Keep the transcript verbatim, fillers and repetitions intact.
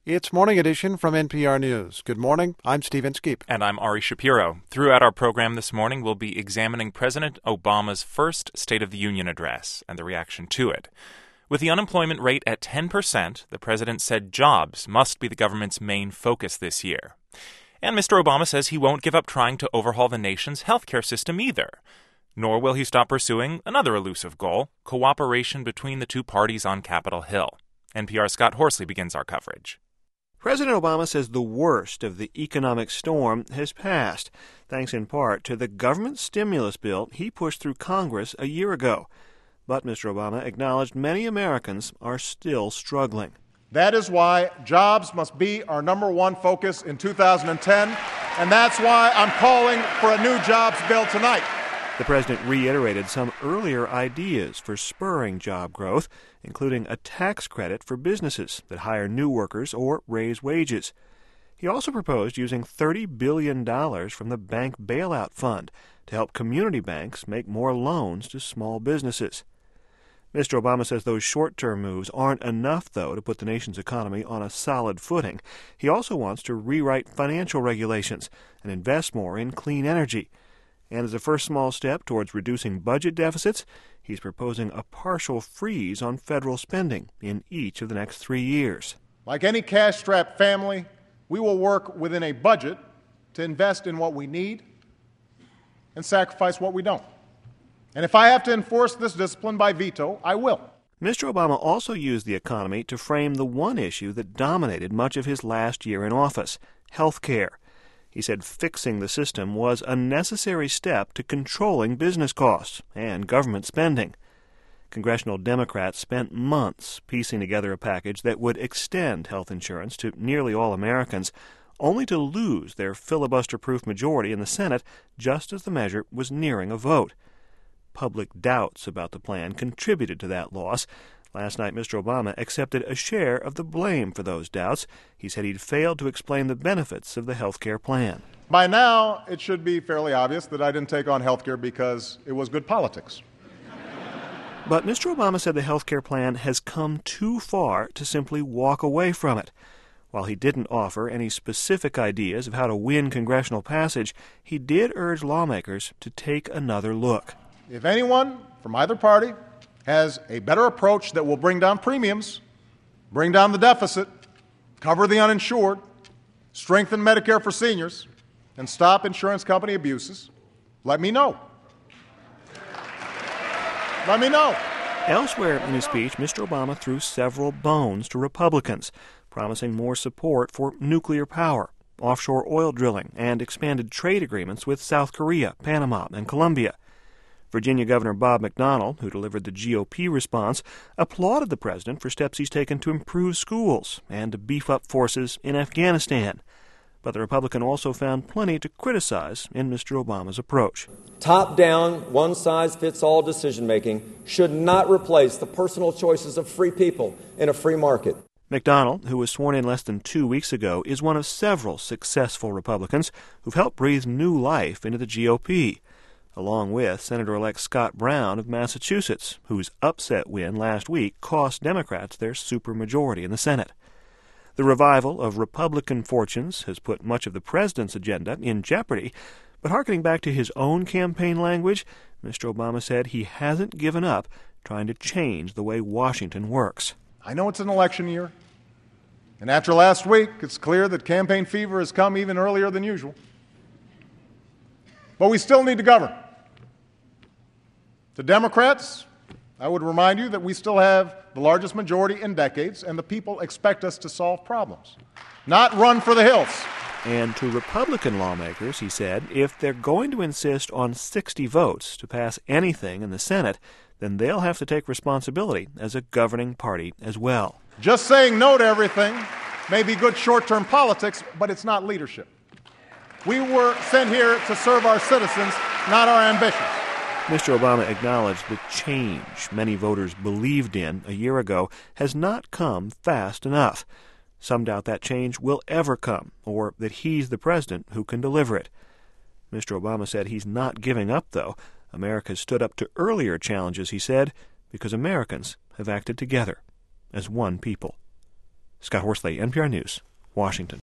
It's Morning Edition from N P R News. Good morning. I'm Stephen Skeep. And I'm Ari Shapiro. Throughout our program this morning, we'll be examining President Obama's first State of the Union address and the reaction to it. With the unemployment rate at ten percent, the president said jobs must be the government's main focus this year. And Mister Obama says he won't give up trying to overhaul the nation's healthcare system either. Nor will he stop pursuing another elusive goal, cooperation between the two parties on Capitol Hill. N P R's Scott Horsley begins our coverage. President Obama says the worst of the economic storm has passed, thanks in part to the government stimulus bill he pushed through Congress a year ago. But Mister Obama acknowledged many Americans are still struggling. That is why jobs must be our number one focus in two thousand ten, and that's why I'm calling for a new jobs bill tonight. The president reiterated some earlier ideas for spurring job growth, including a tax credit for businesses that hire new workers or raise wages. He also proposed using thirty billion dollars from the bank bailout fund to help community banks make more loans to small businesses. Mister Obama says those short-term moves aren't enough, though, to put the nation's economy on a solid footing. He also wants to rewrite financial regulations and invest more in clean energy. And as a first small step towards reducing budget deficits, he's proposing a partial freeze on federal spending in each of the next three years. Like any cash-strapped family, we will work within a budget to invest in what we need and sacrifice what we don't. And if I have to enforce this discipline by veto, I will. Mister Obama also used the economy to frame the one issue that dominated much of his last year in office, health care. He said fixing the system was a necessary step to controlling business costs and government spending. Congressional Democrats spent months piecing together a package that would extend health insurance to nearly all Americans, only to lose their filibuster-proof majority in the Senate just as the measure was nearing a vote. Public doubts about the plan contributed to that loss. Last night, Mister Obama accepted a share of the blame for those doubts. He said he'd failed to explain the benefits of the health care plan. By now, it should be fairly obvious that I didn't take on health care because it was good politics. But Mister Obama said the health care plan has come too far to simply walk away from it. While he didn't offer any specific ideas of how to win congressional passage, he did urge lawmakers to take another look. If anyone from either party has a better approach that will bring down premiums, bring down the deficit, cover the uninsured, strengthen Medicare for seniors, and stop insurance company abuses, let me know. Let me know. Elsewhere in his speech, Mister Obama threw several bones to Republicans, promising more support for nuclear power, offshore oil drilling, and expanded trade agreements with South Korea, Panama, and Colombia. Virginia Governor Bob McDonnell, who delivered the G O P response, applauded the president for steps he's taken to improve schools and to beef up forces in Afghanistan. But the Republican also found plenty to criticize in Mister Obama's approach. Top-down, one-size-fits-all decision-making should not replace the personal choices of free people in a free market. McDonnell, who was sworn in less than two weeks ago, is one of several successful Republicans who've helped breathe new life into the G O P, along with Senator-elect Scott Brown of Massachusetts, whose upset win last week cost Democrats their supermajority in the Senate. The revival of Republican fortunes has put much of the president's agenda in jeopardy, but hearkening back to his own campaign language, Mister Obama said he hasn't given up trying to change the way Washington works. I know it's an election year, and after last week, it's clear that campaign fever has come even earlier than usual. But we still need to govern. To Democrats, I would remind you that we still have the largest majority in decades, and the people expect us to solve problems, not run for the hills. And to Republican lawmakers, he said, if they're going to insist on sixty votes to pass anything in the Senate, then they'll have to take responsibility as a governing party as well. Just saying no to everything may be good short-term politics, but it's not leadership. We were sent here to serve our citizens, not our ambitions. Mister Obama acknowledged the change many voters believed in a year ago has not come fast enough. Some doubt that change will ever come, or that he's the president who can deliver it. Mister Obama said he's not giving up, though. America's stood up to earlier challenges, he said, because Americans have acted together as one people. Scott Horsley, N P R News, Washington.